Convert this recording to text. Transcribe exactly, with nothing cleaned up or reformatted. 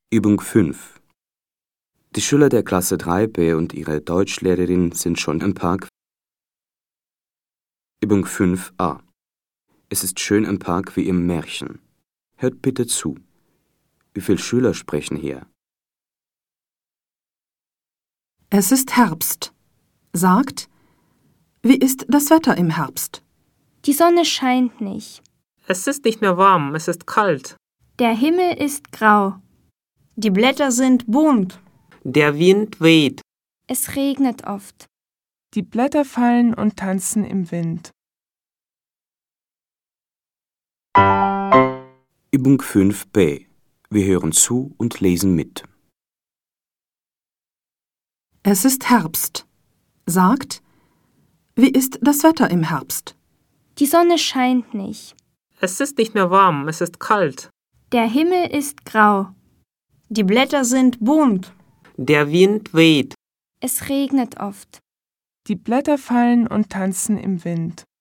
Übung fünf. Die Schüler der Klasse drei b und ihre Deutschlehrerin sind schon im Park. Übung fünf a. Es ist schön im Park wie im Märchen. Hört bitte zu. Wie viele Schüler sprechen hier? Es ist Herbst. Sagt, wie ist das Wetter im Herbst? Die Sonne scheint nicht. Es ist nicht mehr warm, es ist kalt. Der Himmel ist grau. Die Blätter sind bunt. Der Wind weht. Es regnet oft. Die Blätter fallen und tanzen im Wind. Übung fünf b. Wir hören zu und lesen mit. Es ist Herbst. Sagt, wie ist das Wetter im Herbst? Die Sonne scheint nicht. Es ist nicht mehr warm, es ist kalt. Der Himmel ist grau. Die Blätter sind bunt. Der Wind weht. Es regnet oft. Die Blätter fallen und tanzen im Wind.